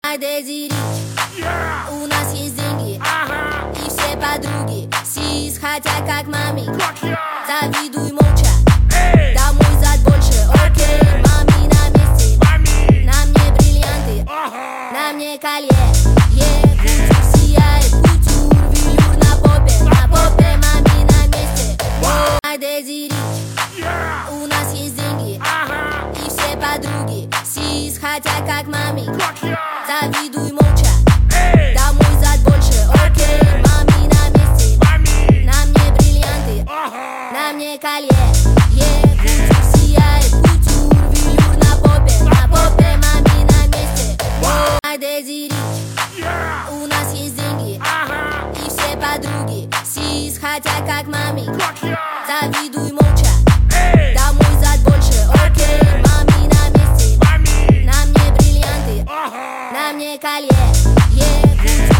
Дезири, у нас есть деньги, и все подруги сис хотят как мами. Завидуй молча, домой зад больше. Окей, мами на месте, на мне бриллианты, на мне колье. Кутюр сияет, кутюр, велюр на попе мами на месте. Дезири, у нас есть деньги, и все подруги сис хотят как мами. Завидуй молча, домой зад больше. Окей, мами на месте, на мне бриллианты, на мне колье. Кутюр сияет, кутюр, велюр на попе мами на месте. Дезири, у нас есть деньги, и все подруги сис хотят как мами. Завидуй молча, домой зад больше. Окей, мами на месте, на мне бриллианты, на мне колье. Кутюр